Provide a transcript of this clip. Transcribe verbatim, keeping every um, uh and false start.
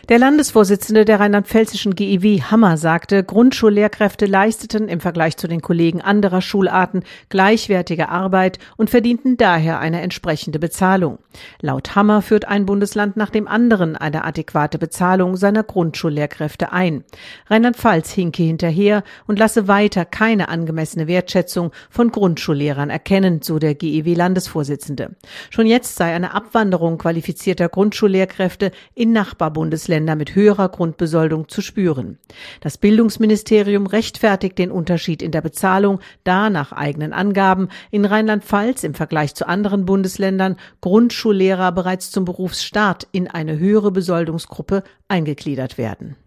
Der Landesvorsitzende der rheinland-pfälzischen G I W, Hammer, sagte, Grundschullehrkräfte leisteten im Vergleich zu den Kollegen anderer Schularten gleichwertige Arbeit und verdienten daher eine entsprechende Bezahlung. Laut Hammer führt ein Bundesland nach dem anderen eine adäquate Bezahlung seiner Grundschullehrkräfte ein. Rheinland-Pfalz hinke hinterher und lasse weiter keine angemessene Wertschätzung von Grundschullehrern erkennen, so der G I W-Landesvorsitzende. Schon jetzt sei eine Abwanderung qualifizierter Grundschullehrkräfte in Nachbarbundesländer mit höherer Grundbesoldung zu spüren. Das Bildungsministerium rechtfertigt den Unterschied in der Bezahlung, da nach eigenen Angaben in Rheinland-Pfalz im Vergleich zu anderen Bundesländern Grundschullehrer bereits zum Berufsstart in eine höhere Besoldungsgruppe eingegliedert werden.